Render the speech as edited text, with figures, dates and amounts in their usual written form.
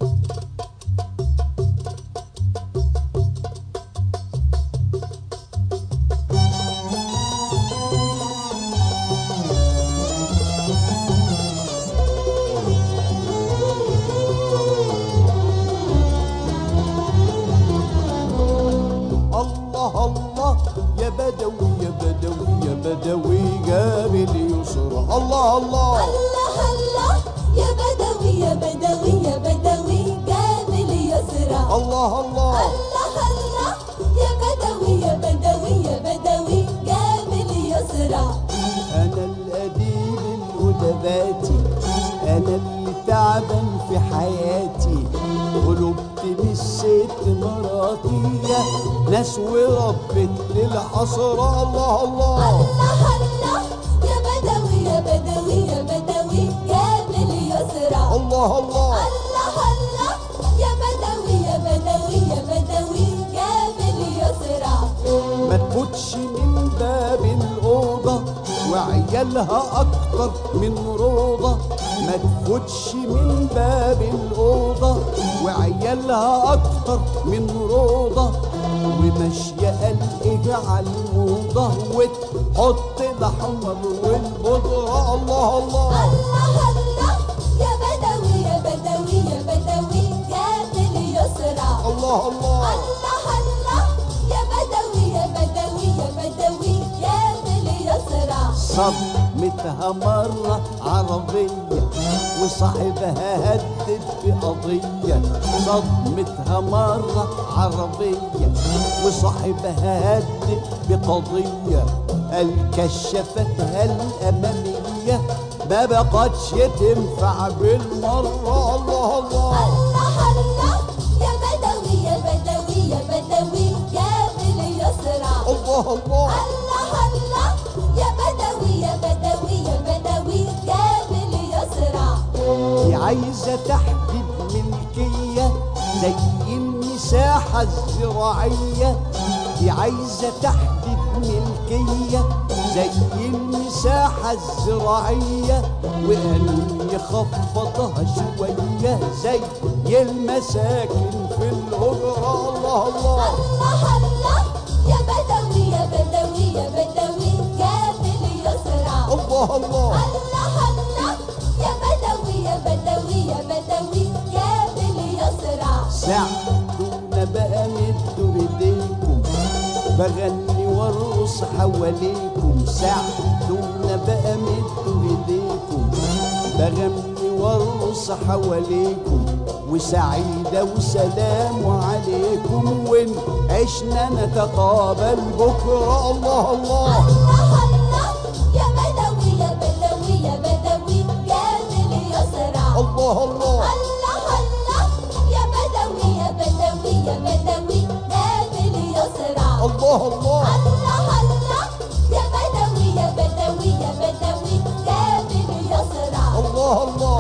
يا بدوي يا بدوي يا بدوي جاب اليسرى. الله الله الله الله يا بدوي يا بدوي يا بدوي جاب اليسرى. الله الله الله الله يا بدوي يا بدوي يا بدوي جاب اليسرى. أنا الأديب الأدباتي، أنا اللي تعبان في حياتي، قلوبتي مش ست مراتية، ناس وربت للحسرة. الله الله الله الله يا بدوي يا بدوي يا بدوي جاب اليسرى. الله الله الله الله يا بدوي يا بدوي يا بدوي جاب اليسرى. ما تفوتش من باب الأوضة وعيالها أكتر من روضة، ما تفوتش من باب الأوضة وعيالها أكتر من روضة، وماشية قلقها على الموضة وتحط الأحمر والبودرة. الله الله الله الله يا بدوي يا بدوي يا بدوي جاب اليسرى. الله الله الله الله يا بدوي يا بدوي يا بدوي جاب اليسرى. صدمتها مرة عربية وصاحبها هدد بقضية، صدمتها مرة عربية وصاحبها هدد بقضية، الكشفتها الأمامية ما بقتش تنفع بالمرة. الله الله الله الله يا بدوي يا بدوي يا بدوي جاب اليسرى. الله الله الله الله يا بدوي يا بدوي يا بدوي جاب اليسرى. دي عايزة تحديد ملكية زي المساحة الزراعية، دي عايزة تحديد ملكية زي المساحة الزراعية، وقالوا يخفضها شوية زي المساكن في الهجرة. الله الله الله الله يا بدوي يا بدوي يا بدوي جاب اليسرى. الله الله الله الله يا بدوي يا بدوي يا بدوي جاب اليسرى. ساعدونا بقى مدوا ايديكم بغني وارقص حواليكم، ساعدونا بقى مدوا ايديكم بغني وارقص حواليكم، وسعيدة وسلام عليكم وإن عشنا نتقابل بكرة. الله الله الله الله يا بدوي يا بدوي يا بدوي جاب اليسرى. الله الله الله الله يا بدوي يا بدوي يا بدوي جاب اليسرى. الله الله الله الله يا بدوي يا بدوي يا بدوي جاب اليسرى. الله الله